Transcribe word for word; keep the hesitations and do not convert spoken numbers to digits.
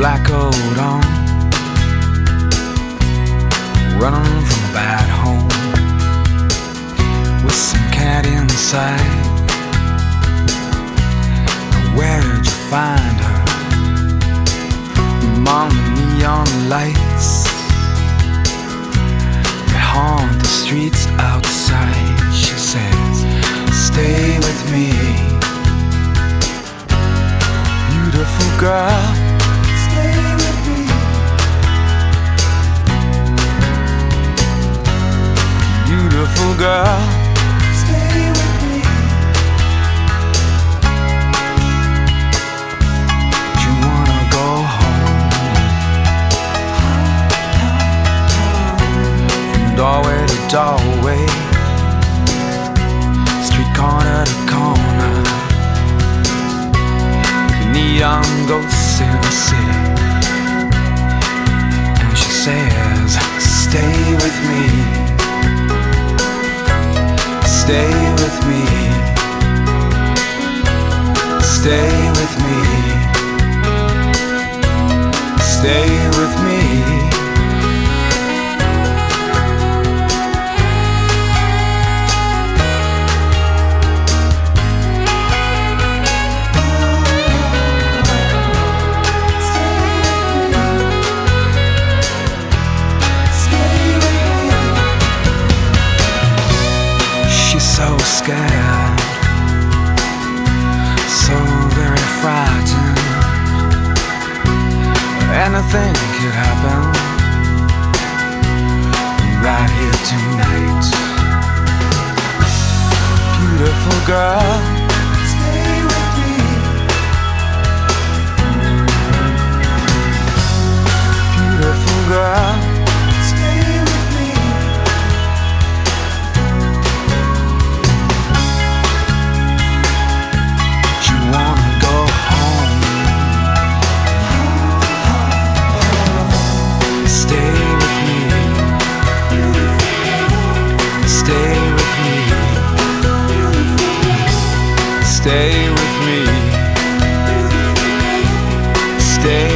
black coat on, running from a bad home, with some cat inside. Where'd you find her? Among the neon lights that haunt the streets outside. She says, stay with me, beautiful girl. Stay with me, beautiful girl. Stay with me. Do you wanna go home? From doorway to doorway, street corner to corner, neon ghosts in the city. And she says, stay with me, stay with me, stay with me, stay with me. So scared, so very frightened. Anything could happen right here tonight. Beautiful girl, stay with me. Beautiful girl, stay with me. Wanna go home? Stay with me, stay with me, stay with me, stay.